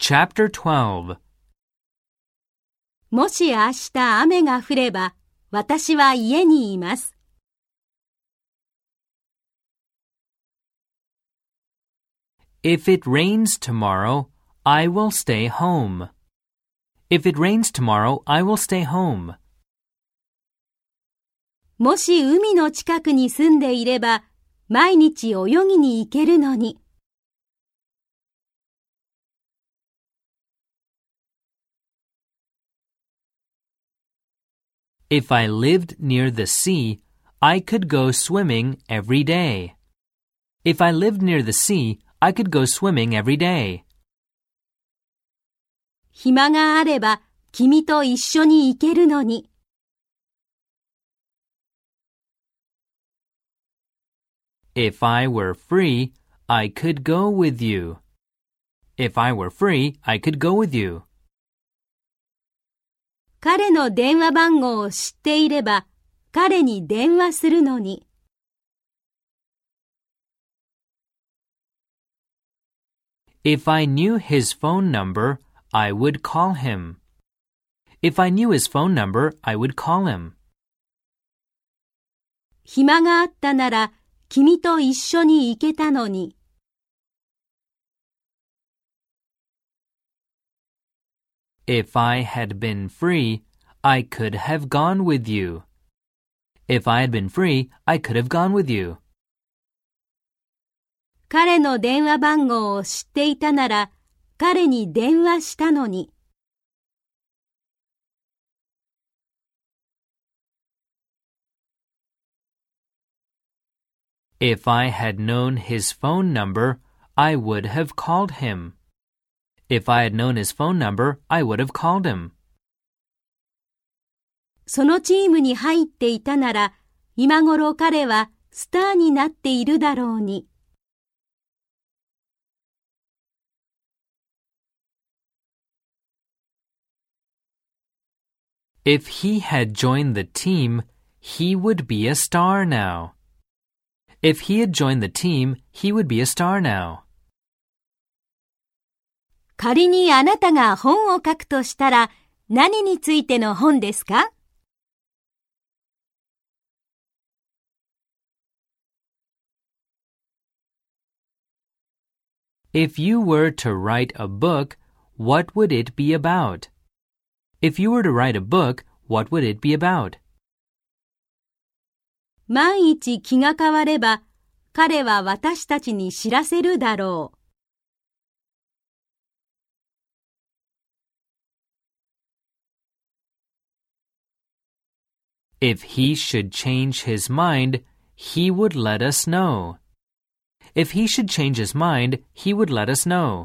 Chapter 12. もし明日雨が降れば、私は家にいます。 If it rains tomorrow, I will stay home. If it rains tomorrow, I will stay home. もし海の近くに住んでいれば、毎日泳ぎに行けるのに。 If I lived near the sea, I could go swimming every day. If I lived near the sea, I could go swimming every day. 暇があれば、君と一緒に行けるのに。 If I were free, I could go with you. If I were free, I could go with you. 彼の電話番号を知っていれば、彼に電話するのに。 If I knew his phone number, I would call him. If I knew his phone number, I would call him. 暇があったなら、君と一緒に行けたのに。 If I had been free, I could have gone with you. If I had been free, I could have gone with you. 彼の電話番号を知っていたなら、彼に電話したのに。 If I had known his phone number, I would have called him. If I had known his phone number, I would have called him. そのチームに入っていたなら、今頃彼はスターになっているだろうに。 If he had joined the team, he would be a star now. If he had joined the team, he would be a star now. 仮にあなたが本を書くとしたら、何についての本ですか？ If you were to write a book, what would it be about? If you were to write a book, what would it be about? 万一気が変われば、彼は私たちに知らせるだろう。 If he should change his mind, he would let us know. If he should change his mind, he would let us know.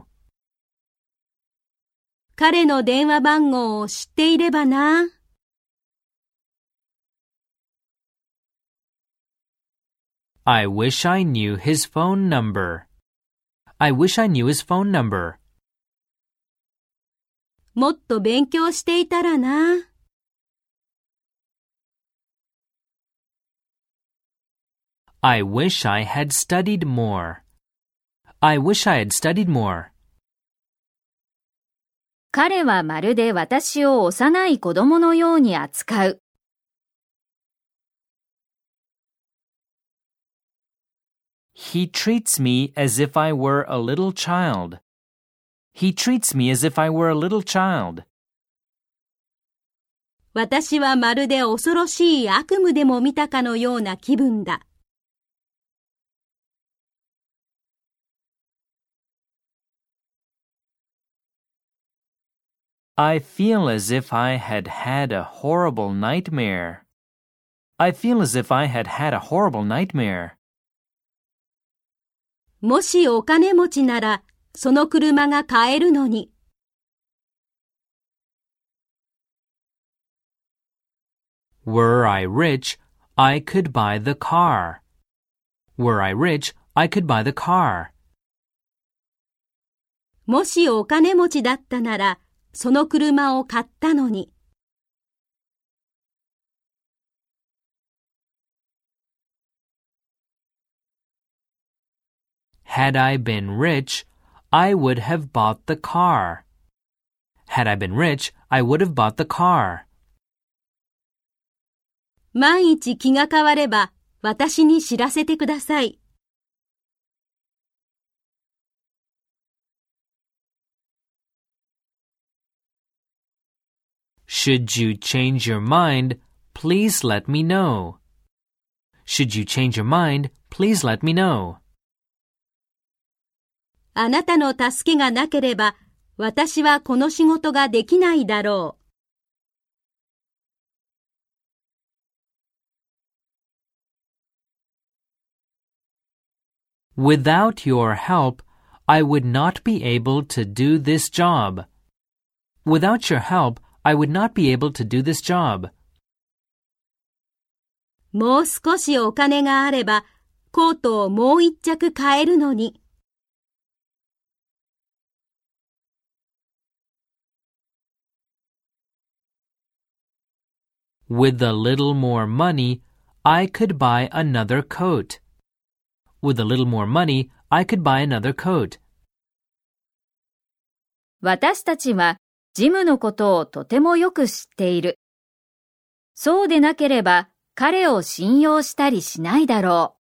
彼の電話番号を知っていればな。 I wish I knew his phone number. I wish I knew his phone number. もっと勉強していたらな。 I wish I had studied more. I wish I had studied more. 彼はまるで私を幼い子供のように扱う。 He treats me as if I were a little child. He treats me as if I were a little child. 私はまるで恐ろしい悪夢でも見たかのような気分だ。 I feel as if I had had a horrible nightmare. I feel as if I had had a horrible nightmare. もしお金持ちなら、その車が買えるのに。 Were I rich, I could buy the car. Were I rich, I could buy the car. もしお金持ちだったなら、その車を買ったのに。 Had I been rich, I would have bought the car. Had I been rich, I would have bought the car. 万一気が変われば私に知らせてください。 Should you change your mind, please let me know. Should you change your mind, please let me know. あなたの助けがなければ私はこの仕事ができないだろう。Without your help, I would not be able to do this job. Without your help, I would not be able to do this job. もう少しお金があればコートをもう一着買えるのに。 With a little more money, I could buy another coat. With a little more money, I could buy another coat. 私たちはジムのことをとてもよく知っている。そうでなければ彼を信用したりしないだろ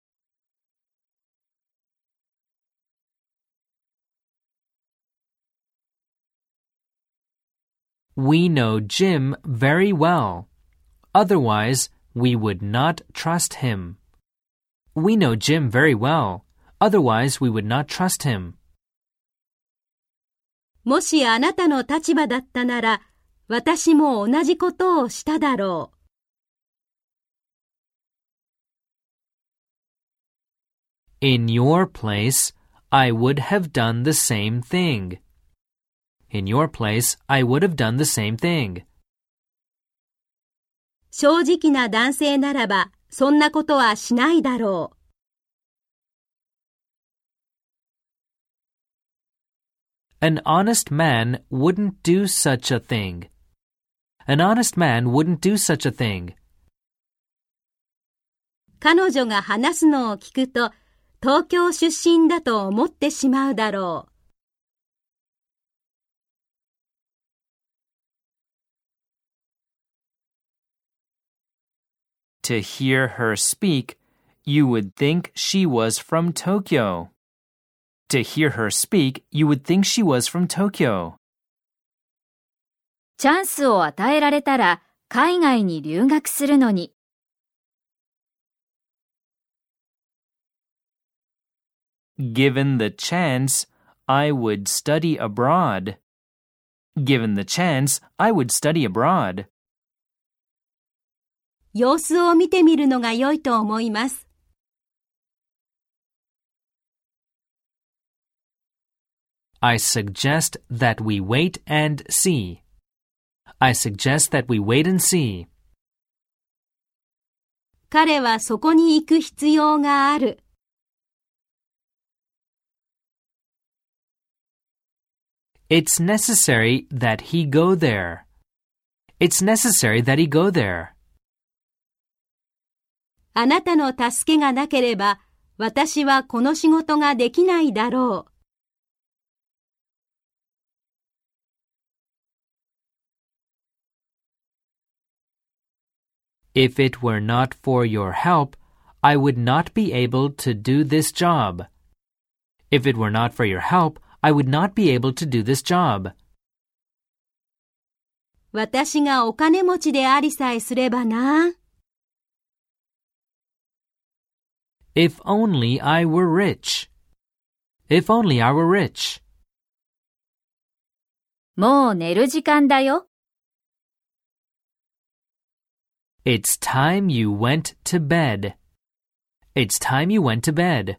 う。We know Jim very well. Otherwise, we would not trust him. We know Jim very well. Otherwise, we would not trust him. もしあなたの立場だったなら、私も同じことをしただろう。In your place, I would have done the same thing. In your place, I would have done the same thing. 正直な男性ならば、そんなことはしないだろう。An honest man wouldn't do such a thing. An honest man wouldn't do such a thing. 彼女が話すのを聞くと、東京出身だと思ってしまうだろう。 To hear her speak, you would think she was from Tokyo. To hear her speak, you would think she was from Tokyo. チャンスを与えられたら海外に留学するのに。 Given the chance, I would study abroad. Given the chance, I would study abroad. 様子を見てみるのが良いと思います。 I suggest that we wait and see. I suggest that we wait and see. 彼はそこに行く必要がある。 It's necessary that he go there. It's necessary that he go there. あなたの助けがなければ、私はこの仕事ができないだろう。If it were not for your help, I would not be able to do this job. If it were not for your help, I would not be able to do this job. 私がお金持ちでありさえすればな。 If only I were rich. If only I were rich. もう寝る時間だよ。 It's time you went to bed. It's time you went to bed.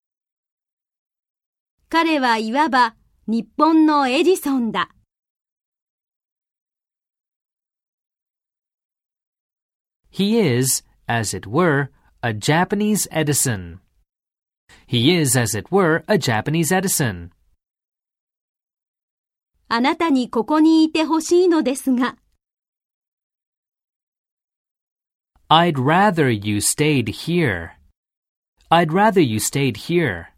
彼はいわば日本のエジソンだ。 He is, as it were, a Japanese Edison. He is, as it were, a Japanese Edison. あなたにここにいてほしいのですが。 I'd rather you stayed here. I'd rather you stayed here.